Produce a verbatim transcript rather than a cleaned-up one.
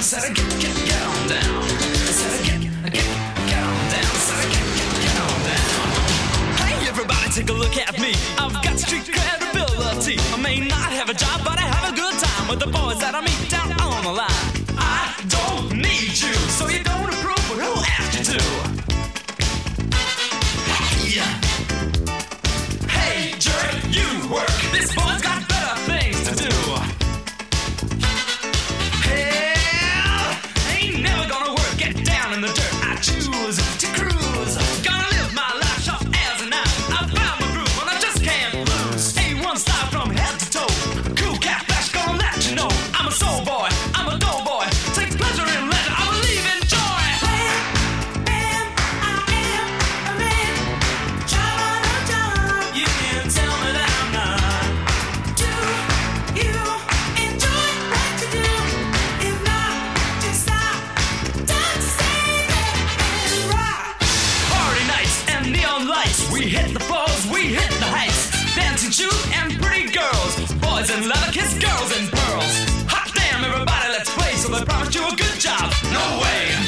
Said I get, get, get on down. Said I get, get, get on down. Said I get, get, get on down. Hey, everybody, take a look at me. I've got street credibility. I may not have a job, but I have a good time with the boys that I meet down on the line. I don't need you, so you don't approve, but who asked you to? Hey, hey, jerk, you work. This boy's got better things to do. Hell, ain't never gonna work. Get down in the dirt. I choose to cruise. Gonna live my life sharp as a knife. I found my groove and I just can't lose. A one style from head to toe. Cool cat flash gonna let you know. I'm a soul boy. I'm a dough boy. Take pleasure in leisure. I believe in joy. Man, I am a man. Job on a job. You can tell me that I'm not. Do you enjoy what you do? If not, just stop. Time to say that and rock. Party nights and neon lights. We hit the floors, we hit the heights. Dancing shoes and pretty girls. Boys in leather kiss girls in pearls. Hot damn, everybody, let's play. So they promised you a good job. No way.